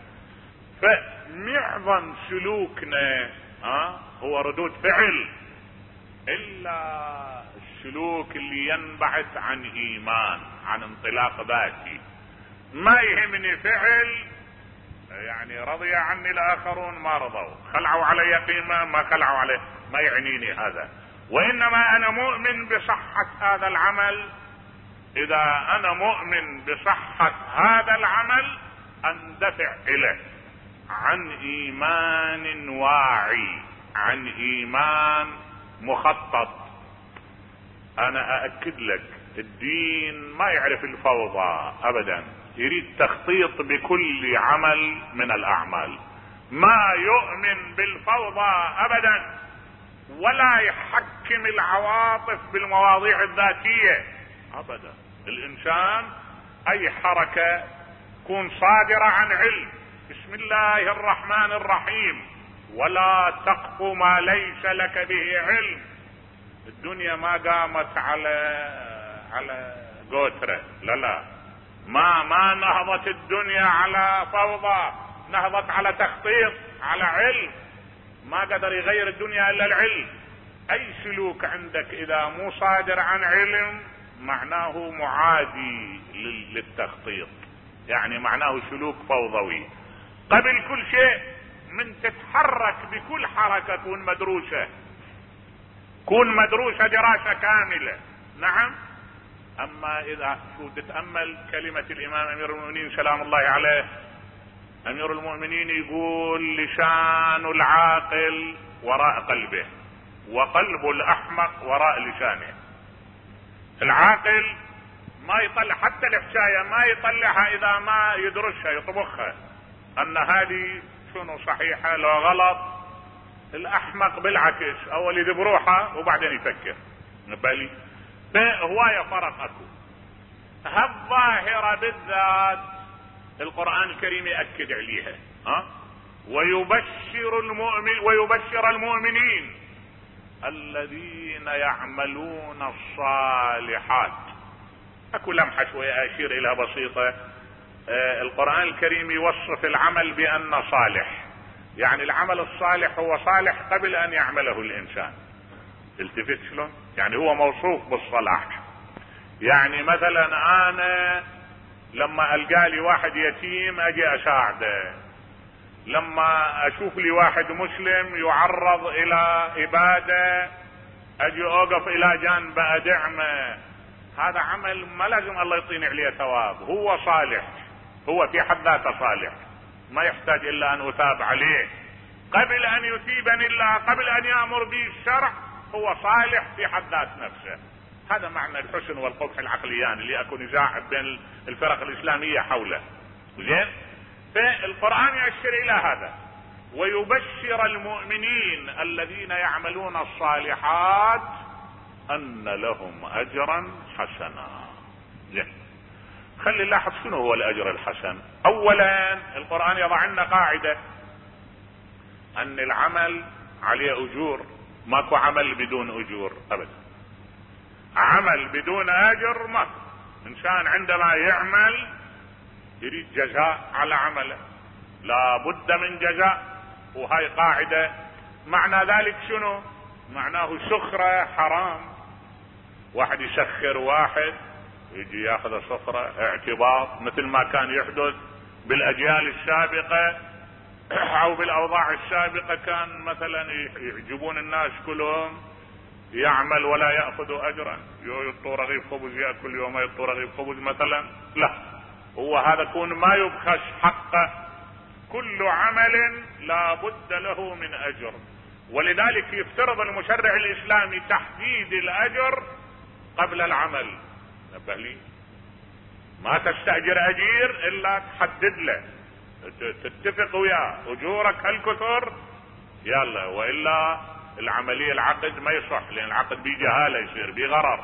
فمعظم سلوكنا ها هو ردود فعل، الا السلوك اللي ينبعث عن ايمان، عن انطلاق ذاتي. ما يهمني فعل، يعني رضي عني الاخرون ما رضوا، خلعوا علي قيمة ما خلعوا عليه، ما يعنيني هذا. وانما انا مؤمن بصحة هذا العمل. اذا انا مؤمن بصحة هذا العمل اندفع اليه عن ايمان واعي، عن ايمان مخطط. انا اأكد لك الدين ما يعرف الفوضى ابدا، يريد تخطيط بكل عمل من الاعمال، ما يؤمن بالفوضى ابدا، ولا يحكم العواطف بالمواضيع الذاتية ابدا. الانسان اي حركة تكون صادرة عن علم، بسم الله الرحمن الرحيم، ولا تقف ما ليس لك به علم. الدنيا ما قامت على على قوترة، لا لا، ما ما نهضت الدنيا على فوضى، نهضت على تخطيط، على علم. ما قدر يغير الدنيا الا العلم. اي سلوك عندك اذا مو صادر عن علم معناه معادي للتخطيط، يعني معناه سلوك فوضوي. قبل كل شيء من تتحرك بكل حركة كون مدروسة، كون مدروسة دراسة كاملة. نعم. اما اذا شو تتأمل كلمة الامام امير المؤمنين سلام الله عليه، امير المؤمنين يقول لسان العاقل وراء قلبه، وقلب الاحمق وراء لسانه. العاقل ما يطلع حتى الحشاية، ما يطلعها اذا ما يدرسها يطبخها ان هذه شنو صحيحة لو غلط. الاحمق بالعكس، اول يذب روحه وبعدين يفكر. بالي هواية فرق اكو. هالظاهرة بالذات القرآن الكريم يأكد عليها، ها ويبشر المؤمن ويبشر المؤمنين الذين يعملون الصالحات. اكو لمحة شوية اشير الى بسيطة. آه القرآن الكريم يوصف العمل بانه صالح، يعني العمل الصالح هو صالح قبل ان يعمله الانسان. التفت شلون؟ يعني هو موصوف بالصلاح. يعني مثلا انا لما القى لي واحد يتيم اجي اساعده، لما اشوف لي واحد مسلم يعرض الى ابادة اجي اوقف الى جانب ادعمه. هذا عمل ما لازم الله يعطيني عليه ثواب، هو صالح، هو في حد ذاته صالح، ما يحتاج الا ان اثاب عليه قبل ان يثيبني الله، قبل ان يأمر به الشرع، هو صالح في حد ذات نفسه. هذا معنى الحسن والقبح العقليان اللي اكو نزاع بين الفرق الاسلامية حوله. زين، فالقرآن يشير الى هذا ويبشر المؤمنين الذين يعملون الصالحات ان لهم اجرا حسنا. زين، خلي نلاحظ شنو هو الاجر الحسن. اولا القرآن يضع لنا قاعدة ان العمل عليه اجور، ماكو عمل بدون اجور ابدا. عمل بدون اجر ماكو. انسان عندما يعمل يريد جزاء على عمله، لا بد من جزاء، وهاي قاعدة. معنى ذلك شنو؟ معناه سخرة حرام. واحد يسخر واحد يجي ياخذ سخرة اعتباط، مثل ما كان يحدث بالاجيال السابقة او بالاوضاع السابقة. كان مثلا يعجبون الناس كلهم يعمل ولا يأخذ اجرا، يوم يطو رغيف خبز يأكل، يوم يطو رغيف خبز مثلا. لا، هو هذا كون ما يبخس حقه. كل عمل لا بد له من اجر، ولذلك يفترض المشرع الاسلامي تحديد الاجر قبل العمل. نبه لي، ما تستأجر اجير الا تحدد له، تتفق وياه اجورك هالكثر يلا، والا العملية العقد ما يصح، لان العقد بجهالة يصير بغرر.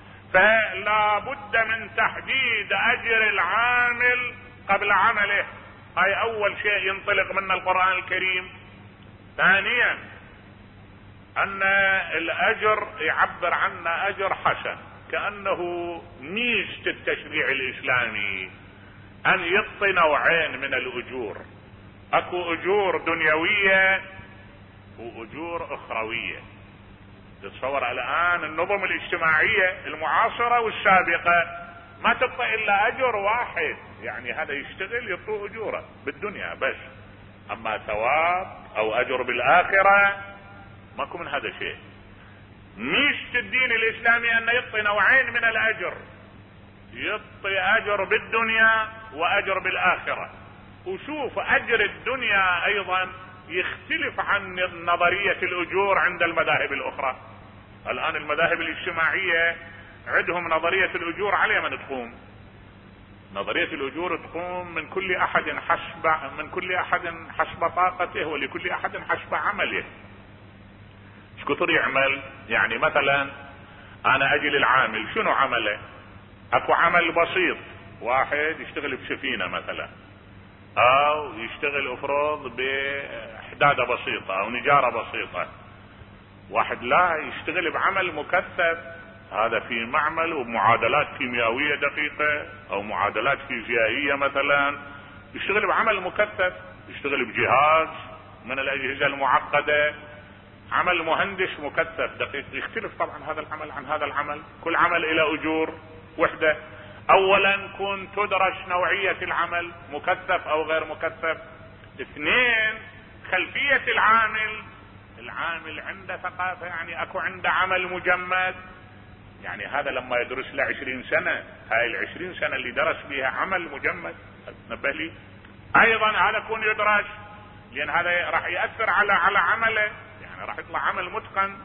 فلا بد من تحديد اجر العامل قبل عمله. هاي اول شيء ينطلق منه القرآن الكريم. ثانيا ان الاجر يعبر عنه اجر حسن، كأنه ميزة التشريع الاسلامي ان يعطي نوعين من الاجور. اكو اجور دنيوية واجور اخروية. تتصور الان النظم الاجتماعية المعاصرة والسابقة ما تبقى الا اجر واحد، يعني هذا يشتغل يعطوه اجوره بالدنيا بس، اما ثواب او اجر بالاخرة ماكو من هذا شيء. ميزة الدين الاسلامي ان يعطي نوعين من الاجر، يعطي اجر بالدنيا واجر بالاخرة. وشوف اجر الدنيا ايضا يختلف عن نظرية الاجور عند المذاهب الاخرى. الان المذاهب الاجتماعية عندهم نظرية الاجور على من تقوم. نظرية الاجور تقوم من كل احد حسب من كل احد حسب طاقته، ولكل احد حسب عمله. ايش كثر يعمل؟ يعني مثلا انا اجي للعامل، شنو عمله؟ اكو عمل بسيط، واحد يشتغل بسفينة مثلا، او يشتغل افرض بحدادة بسيطة او نجارة بسيطة. واحد لا يشتغل بعمل مكثف، هذا في معمل ومعادلات كيميائية دقيقة او معادلات فيزيائية مثلا، يشتغل بعمل مكثف، يشتغل بجهاز من الاجهزة المعقدة، عمل مهندس مكثف دقيق. يختلف طبعا هذا العمل عن هذا العمل، كل عمل الى اجور وحدة. اولا كن تدرس نوعية العمل، مكثف او غير مكثف. اثنين، خلفية العامل. العامل عنده ثقافة، يعني اكو عنده عمل مجمد، يعني هذا لما يدرس له عشرين سنة، هاي العشرين سنة اللي درس بها عمل مجمد. نبه لي ايضا هذا كون يدرس، لان هذا راح يأثر على على عمله، يعني راح يطلع عمل متقن.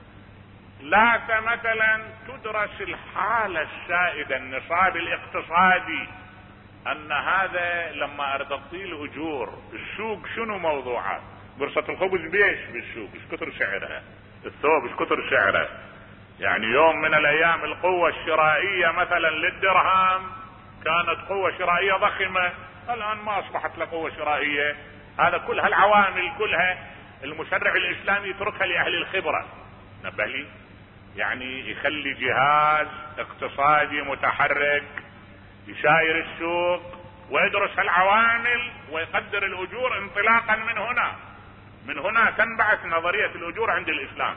لا مثلا تدرس الحالة السائدة، النصاب الاقتصادي، ان هذا لما اريد اعطيه الاجور، السوق شنو موضوعه؟ قرصة الخبز بيش بالسوق ايش كثر سعرها؟ الثوب ايش كثر سعره؟ يعني يوم من الايام القوة الشرائية مثلا للدرهم كانت قوة شرائية ضخمة، الان ما اصبحت له قوة شرائية. هذا كل هالعوامل كلها المشرع الاسلامي يتركها لاهل الخبرة. نبه لي، يعني يخلي جهاز اقتصادي متحرك يساير السوق ويدرس العوامل ويقدر الاجور انطلاقا من هنا. من هنا تنبعث نظرية الاجور عند الاسلام.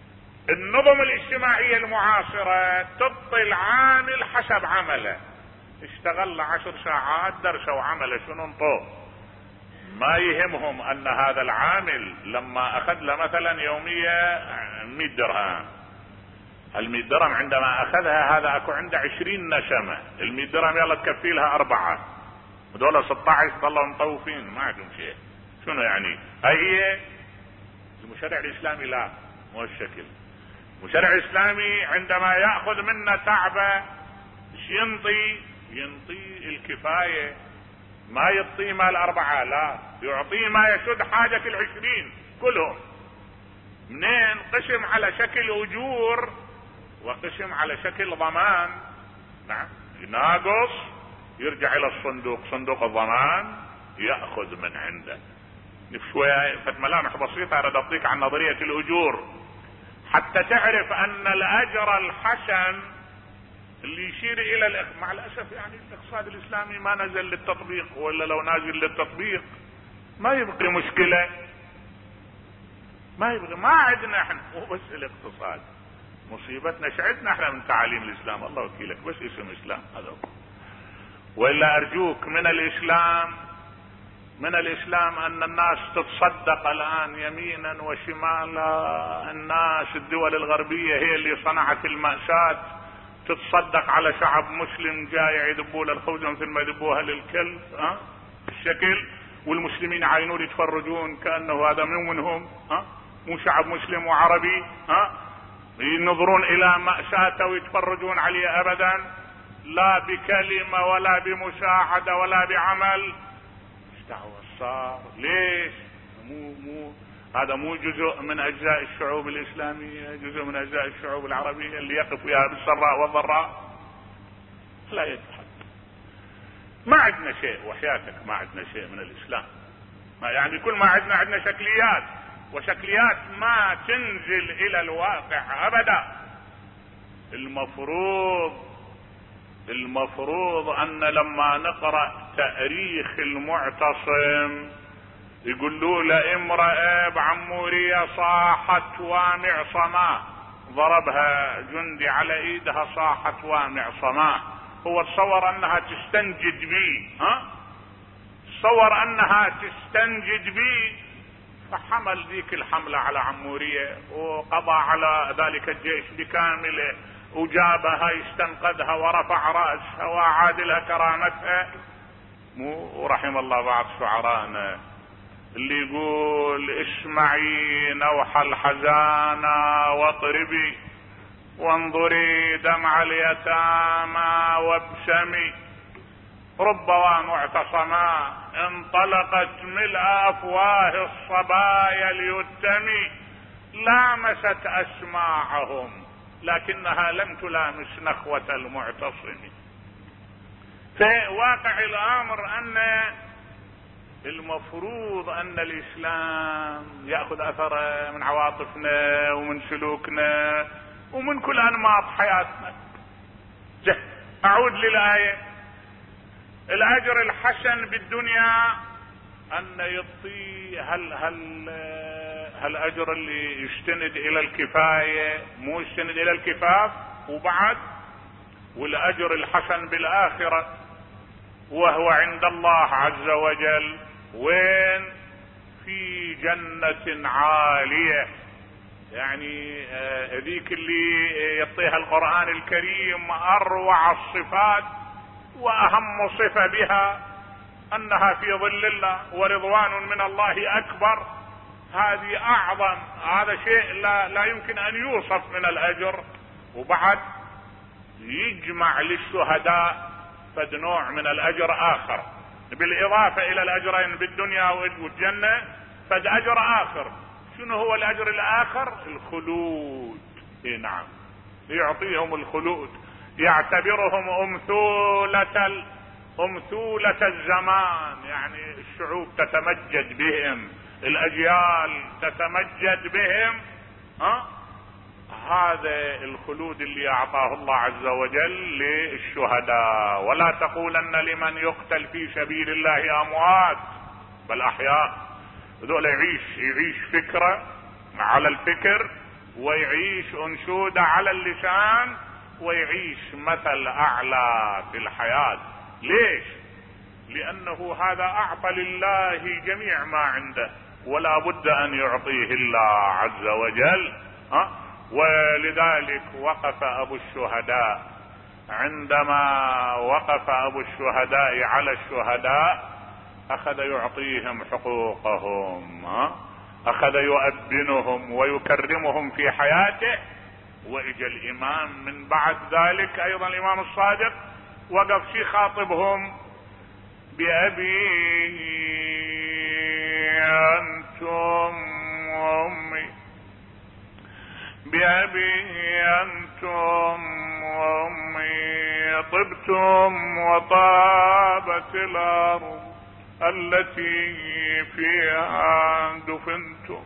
النظم الاجتماعية المعاصرة تعطي العامل حسب عمله، اشتغل له عشر ساعات درسه وعمله شنو انطوه. ما يهمهم ان هذا العامل لما اخذ له مثلا يومية مئة درهم، المئة درهم عندما اخذها هذا اكو عنده عشرين نسمة، المئة درهم يلا تكفي لها اربعة، ودول ستة عشر ضلوا مطوفين ما عندهم شيء. شنو يعني؟ هي المشرع الاسلامي لا، مو الشكل. المشرع الاسلامي عندما ياخذ منا تعبه ايش ينطي؟ ينطي الكفاية، ما يعطيه مال اربعة، لا، يعطيه ما يسد حاجة العشرين كلهم. منين؟ قسم على شكل اجور وقسم على شكل ضمان. نعم، ناقص يرجع الى الصندوق، صندوق الضمان يأخذ من عنده. شوية فت ملامح بسيطة اريد اعطيك عن نظرية الاجور حتى تعرف ان الاجر الحسن اللي يشير الى الإخ... مع الاسف يعني الاقتصاد الاسلامي ما نزل للتطبيق، ولا لو نازل للتطبيق ما يبقي مشكلة، ما يبقى. ما عندنا احنا مو بس الاقتصاد، مصيبتنا شعدنا احنا من تعاليم الاسلام، الله وكيلك، بس اسم اسلام هذا. وإلا ارجوك من الاسلام من الاسلام ان الناس تتصدق الان يمينا وشمالا. الناس الدول الغربية هي اللي صنعت المأساة، تتصدق على شعب مسلم جاي يذبوا له الخبز مثل ما يذبوها للكلب، ها الشكل، والمسلمين عاينون يتفرجون كأنه هذا مو منهم، ها مو شعب مسلم وعربي، ها ينظرون الى مأساته ويتفرجون عليه ابدا، لا بكلمة ولا بمساعدة ولا بعمل. ايش دعوة صار؟ ليش؟ مو مو هذا مو جزء من اجزاء الشعوب الاسلامية، جزء من اجزاء الشعوب العربية اللي يقف وياها بالسراء والضراء؟ لا يتحد. ما عندنا شيء، وحياتك ما عندنا شيء من الاسلام. ما يعني كل ما عندنا عندنا شكليات، وشكليات ما تنزل الى الواقع ابدا. المفروض المفروض ان لما نقرأ تاريخ المعتصم يقولوا له امرأة بعمورية صاحت وامع صماء، ضربها جندي على ايدها صاحت وامع صماء. هو تصور انها تستنجد بي، ها تصور انها تستنجد بي، فحمل ذيك الحملة على عمورية وقضى على ذلك الجيش بكامله، وجابها يستنقذها ورفع رأسها وأعاد لها كرامتها. مو رحم الله بعض شعراءنا اللي يقول اسمعي نوح الحزانة واطربي وانظري دمع اليتامى وابسمي، ربما معتصما انطلقت ملء افواه الصبايا ليتمي، لامست اسماعهم لكنها لم تلامس نخوة المعتصم. في واقع الامر ان المفروض ان الاسلام ياخذ اثره من عواطفنا ومن سلوكنا ومن كل انماط حياتنا. اعود للآية، الاجر الحسن بالدنيا ان يعطي هل هل هالاجر اللي يستند الى الكفاية، مو يستند الى الكفاف وبعد، والاجر الحسن بالاخرة وهو عند الله عز وجل وين؟ في جنة عالية. يعني ذيك اللي يعطيها القرآن الكريم اروع الصفات واهم صفة بها انها في ظل الله ورضوان من الله اكبر. هذه اعظم، هذا شيء لا, لا يمكن ان يوصف من الاجر. وبعد يجمع للشهداء فد نوع من الاجر اخر بالاضافة الى الاجرين بالدنيا والجنة، فد اجر اخر. شنو هو الاجر الاخر؟ الخلود. اي نعم، يعطيهم الخلود، يعتبرهم امثولة امثولة الزمان، يعني الشعوب تتمجد بهم، الاجيال تتمجد بهم. ها هذا الخلود اللي اعطاه الله عز وجل للشهداء. ولا تقولن لمن يقتل في سبيل الله اموات بل احياء. هذول يعيش يعيش فكرة على الفكر، ويعيش انشودة على اللسان، ويعيش مثل اعلى في الحياة. ليش؟ لانه هذا اعطى لله جميع ما عنده، ولا بد ان يعطيه الله عز وجل. ها؟ ولذلك وقف ابو الشهداء، عندما وقف ابو الشهداء على الشهداء اخذ يعطيهم حقوقهم، ها؟ اخذ يؤذنهم ويكرمهم في حياته. واجا الامام من بعد ذلك ايضا الامام الصادق وقف شي خاطبهم: بأبي أنتم وأمي، بأبي أنتم وأمي طبتم وطابت الأرض التي فيها دفنتم،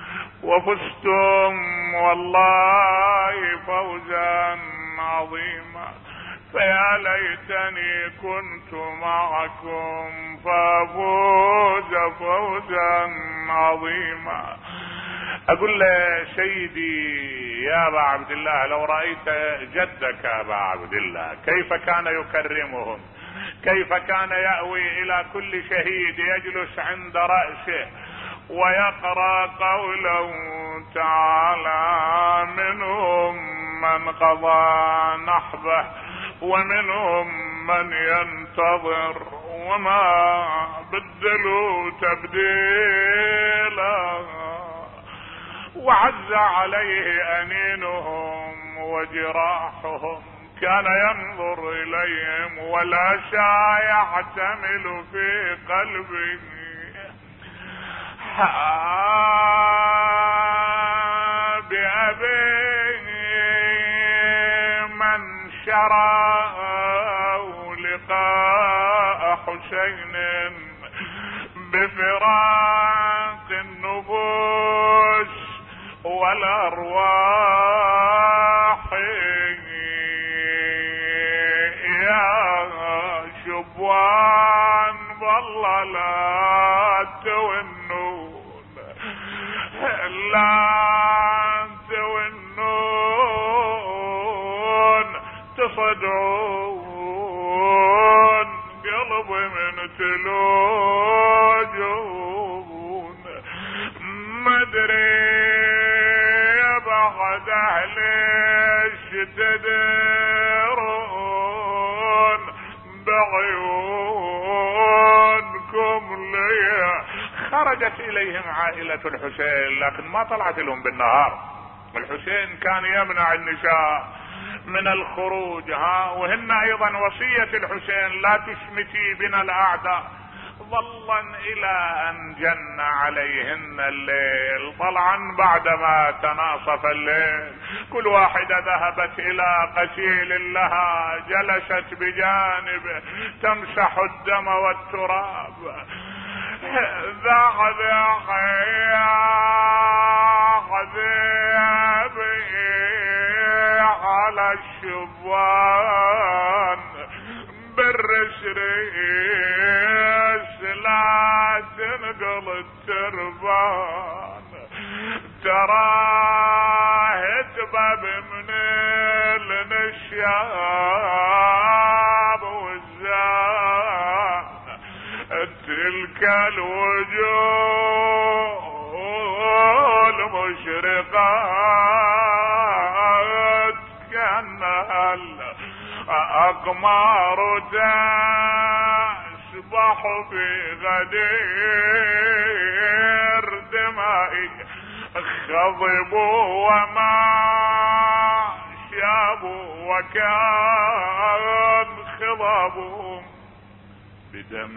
وفزتم والله فوزا عظيما، فيا ليتني كنت معكم فافوز فوزا عظيما. اقول له: سيدي يا ابا عبد الله، لو رأيت جدك ابا عبد الله كيف كان يكرمهم، كيف كان يأوي الى كل شهيد يجلس عند رأسه ويقرأ قوله تعالى: منهم من قضى نحبه ومنهم من ينتظر وما بدلوا تبديلا، وعز عليه أنينهم وجراحهم، كان ينظر إليهم ولا شاء يعتمل في قلبه. بأبيه من شراه لقاء حسين بفراق النفوس والأرواح، يا شبوان والله لا تونون، لا تونون، تصدعون قلبي من تلوجون، مدري بعد اهل تدرون بعيونكم لي. خرجت اليهم عائلة الحسين لكن ما طلعت لهم بالنهار. الحسين كان يمنع النساء من الخروج، ها، وهن ايضا وصية الحسين: لا تشمتي بنا الاعداء، ظلا الى ان جن عليهن الليل. طبعا بعدما تناصف الليل كل واحدة ذهبت الى قتيل لها، جلست بجانبه تمسح الدم والتراب. ذاع ذاع على الشبان بالرسريس، لا تنقل التربان، تراه تباب من النشاب والزان، تلك الوجوه المشرقات كأنها الأقمار تسبح في غدير دمائي، خضبوا وما شابوا وكان خضابهم بدم.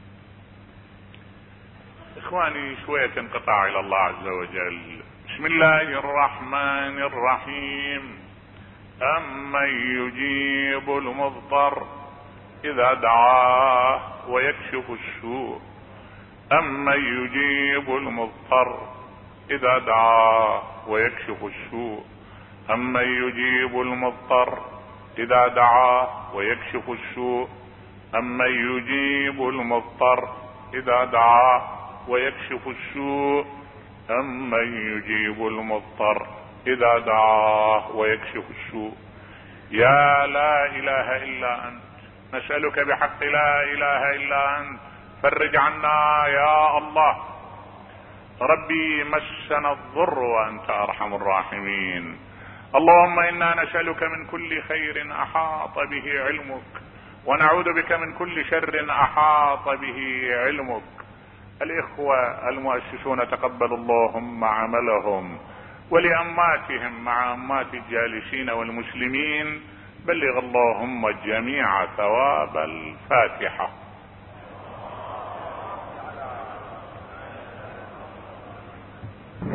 اخواني شوية انقطاع الى الله عز وجل. بسم الله الرحمن الرحيم. أمن يجيب المضطر إذا دعاه ويكشف السوء، أمن يجيب المضطر إذا دعاه ويكشف السوء، أمن يجيب المضطر إذا دعاه ويكشف السوء، أمن يجيب المضطر إذا دعاه ويكشف السوء، أمن يجيب المضطر إذا دعاه ويكشف السوء. يا لا اله الا انت، نسألك بحق لا اله الا انت فرج عنا يا الله. ربي مسنا الضر وانت ارحم الراحمين. اللهم انا نسألك من كل خير احاط به علمك، ونعوذ بك من كل شر احاط به علمك. الاخوة المؤسسون تقبل اللهم عملهم، ولأماتهم مع أمات الجالسين والمسلمين بلغ اللهم الجميع ثواب الفاتحة.